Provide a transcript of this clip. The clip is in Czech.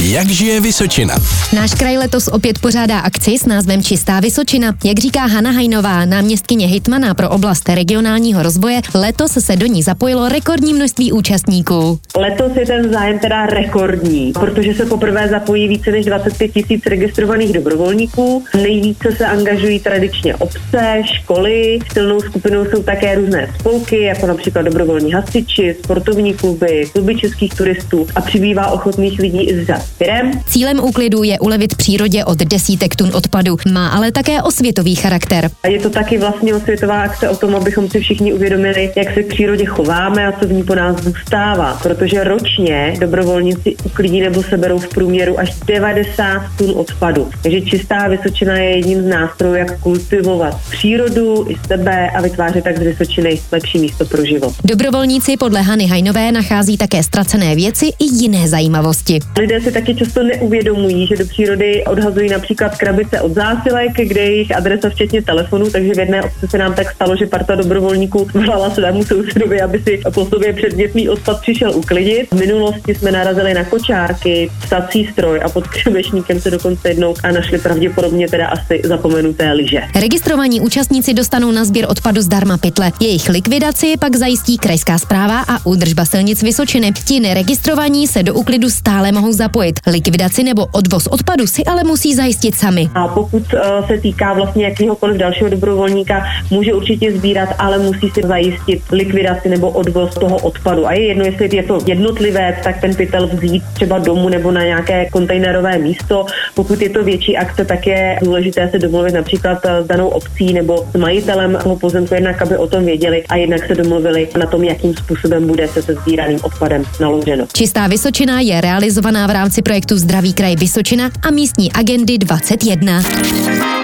Jak žije Vysočina? Náš kraj letos opět pořádá akci s názvem Čistá Vysočina. Jak říká Hana Hajnová, náměstkyně hejtmana pro oblast regionálního rozvoje, letos se do ní zapojilo rekordní množství účastníků. Letos je ten zájem teda rekordní, protože se poprvé zapojí více než 25 000 registrovaných dobrovolníků. Nejvíce se angažují tradičně obce, školy. Silnou skupinou jsou také různé spolky, jako například dobrovolní hasiči, sportovní kluby, kluby českých turistů a přibývá ochotných lidí i z řad firem. Cílem úklidu je ulevit přírodě od desítek tun odpadu, má ale také osvětový charakter. Je to taky vlastně osvětová akce o tom, abychom si všichni uvědomili, jak se k přírodě chováme a co v ní po nás zůstává, protože ročně dobrovolníci uklidí nebo seberou v průměru až 90 tun odpadu. Takže Čistá Vysočina je jedním z nástrojů, jak kultivovat přírodu i sebe a vytvářet tak z Vysočiny lepší místo pro život. Dobrovolníci podle Hany Hajnové nachází také ztracené věci i jiné zajímavosti. Lidé si taky často neuvědomují, že do přírody odhazují například krabice od zásilek, kde je jejich adresa včetně telefonu, takže v jedné obci se nám tak stalo, že parta dobrovolníků volala svému sousedovi, aby si po sobě předmětný odpad přišel uklidit. V minulosti jsme narazili na kočárky, psací stroj a pod křebešníkem se dokonce jednou a našli pravděpodobně teda asi zapomenuté lyže. Registrovaní účastníci dostanou na sběr odpadu zdarma pytle. Jejich likvidaci pak zajistí krajská správa a údržba silnic Vysočiny. Ti neregistrovaní se do úklidu stále mohou zapojit. Likvidaci nebo odvoz odpadu si ale musí zajistit sami. A pokud se týká vlastně jakéhokoliv dalšího dobrovolníka, může určitě sbírat, ale musí si zajistit likvidaci nebo odvoz toho odpadu. A je jedno, jestli je to jednotlivec, tak ten pytel vzít třeba domů nebo na nějaké kontejnerové místo. Pokud je to větší akce, tak je důležité se domluvit například s danou obcí nebo s majitelem toho pozemku, jednak aby o tom věděli a jednak se domluvili na tom, jakým způsobem bude se sbíraným odpadem naloženo. Čistá Vysočina je realizovaná v rámci projektu Zdravý kraj Vysočina a místní agendy 21.